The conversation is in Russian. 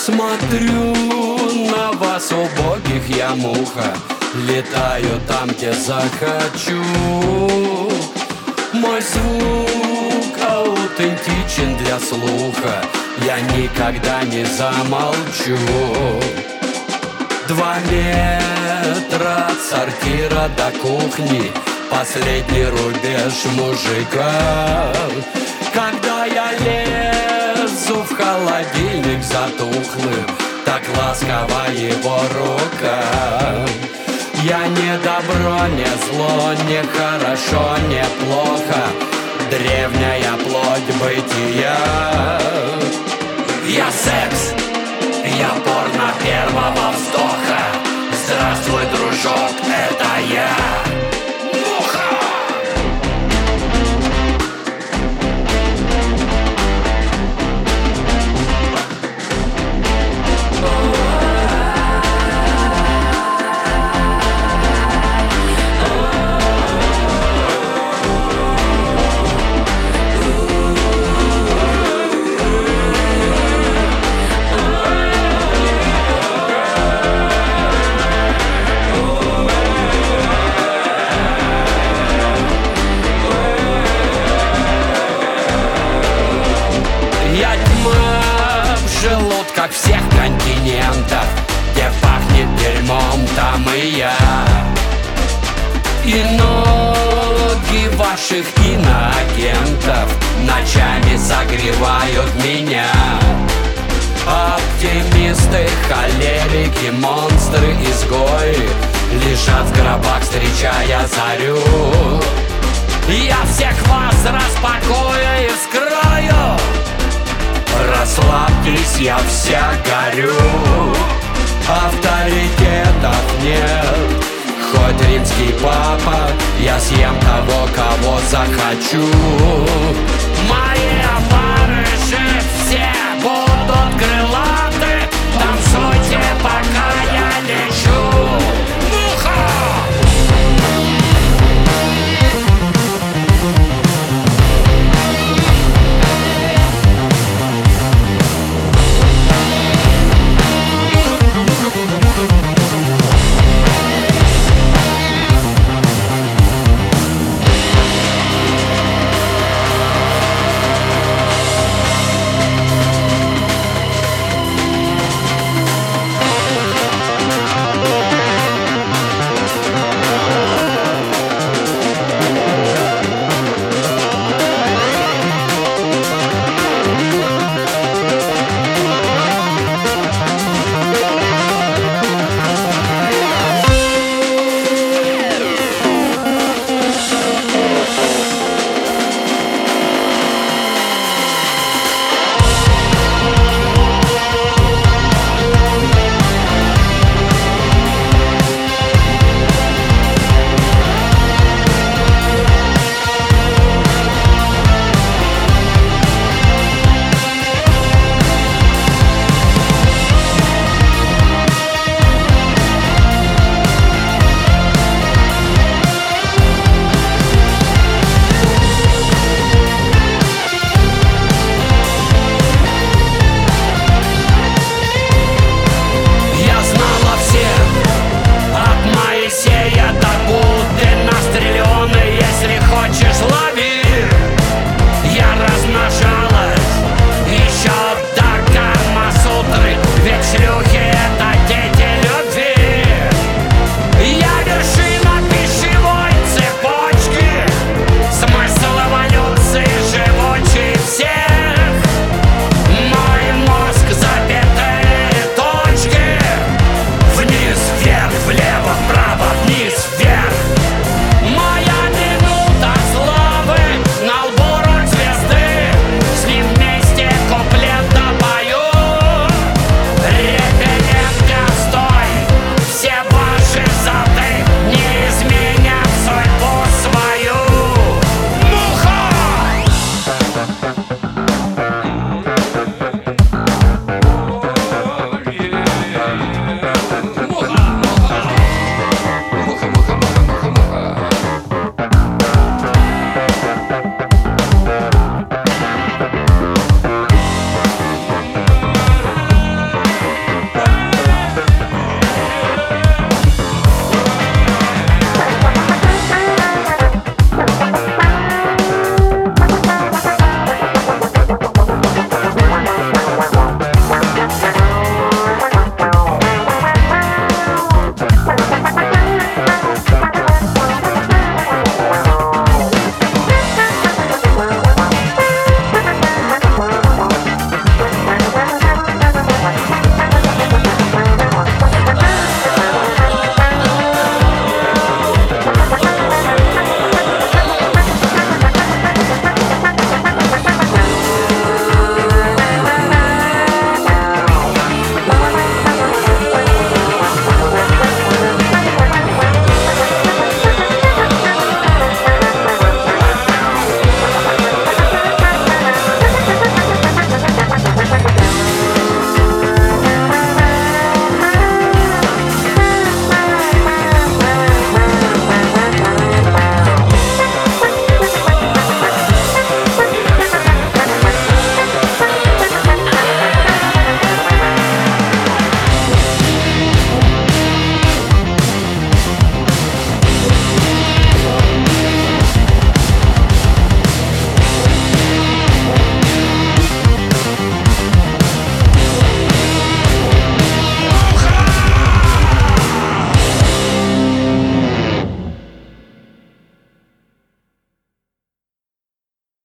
Смотрю на вас, убогих, я муха, летаю там, где захочу. Мой звук аутентичен для слуха, я никогда не замолчу. 2 метра от сортира до кухни, последний рубеж мужика. Когда я лезу в холодильник затухлым, так ласкова его рука. Я не добро, не зло, не хорошо, не плохо, древняя плоть бытия. Я секс, я порно первого вздоха. Здравствуй, дружок, это я. Я тьма в желудках всех континентов, где пахнет дерьмом, там и я. И ноги ваших иноагентов ночами согревают меня. Оптимисты, холерики, монстры, изгои лежат в гробах, встречая зарю. Я всех вас распакую и вскрою. Расслабьтесь, я вся горю. Авторитетов нет, хоть римский папа, я съем того, кого захочу. Мои опары